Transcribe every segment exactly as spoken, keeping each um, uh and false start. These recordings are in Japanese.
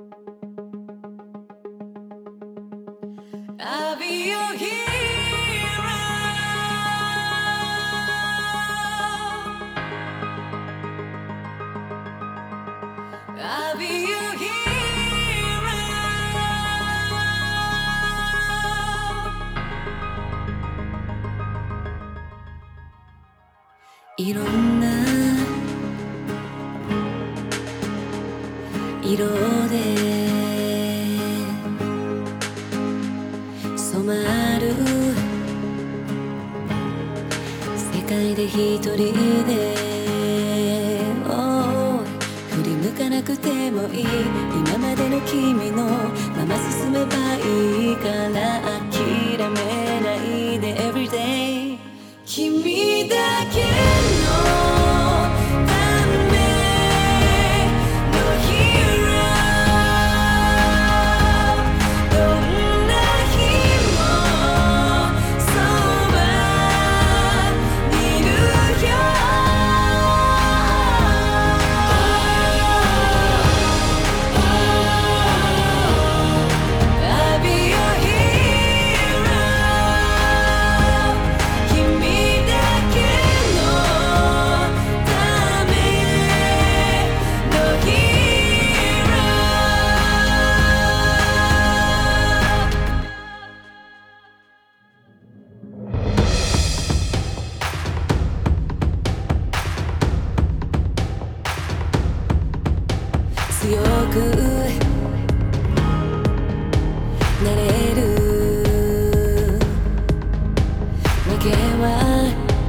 I'll be your hero. I'll be your hero. いろんな色で染まる世界で一人で、oh、振り向かなくてもいい今までの君のまま進めばいいから諦めないで Everyday 君だけの強くなれるわけは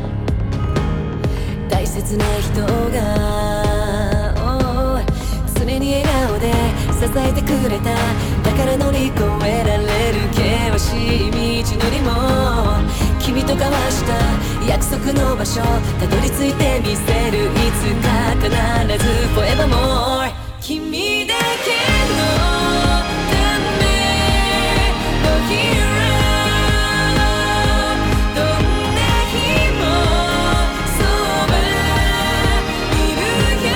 大切な人が、oh、常に笑顔で支えてくれただから乗り越えられる険しい道のりも君と交わした約束の場所たどり着いてみせるいつか必ず Forevermore 君だけのためのヒーローどんな日もそばにいるよ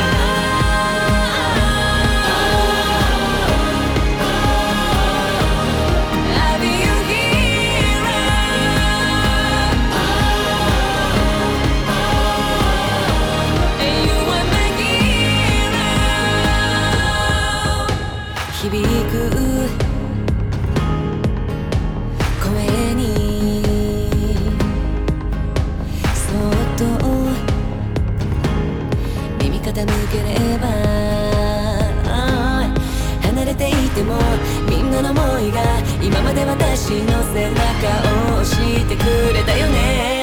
I'll be your hero And you are my hero 響く声にそっと耳傾ければ離れていてもみんなの想いが今まで私の背中を押してくれたよね